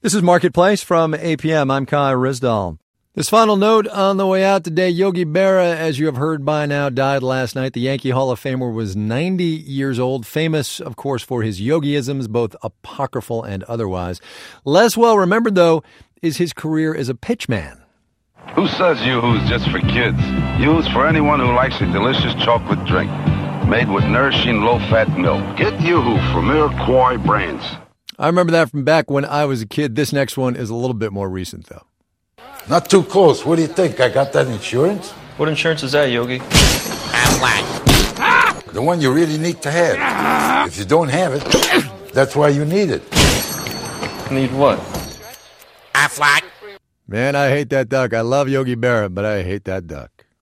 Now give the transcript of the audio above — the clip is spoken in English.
This is Marketplace from APM. I'm Kai Rizdal. This final note on the way out today, Yogi Berra, as you have heard by now, died last night. The Yankee Hall of Famer was 90 years old, famous, of course, for his yogiisms, both apocryphal and otherwise. Less well remembered, though, is his career as a pitchman. Who says Yoo-Hoo's just for kids? Yoo-Hoo's for anyone who likes a delicious chocolate drink made with nourishing low-fat milk. Get Yoo-Hoo from Iroquois Brands. I remember that from back when I was a kid. This next one is a little bit more recent, though. Not too close. What do you think? I got that insurance? What insurance is that, Yogi? The one you really need to have. If you don't have it, that's why you need it. Need what? Man, I hate that duck. I love Yogi Berra, but I hate that duck.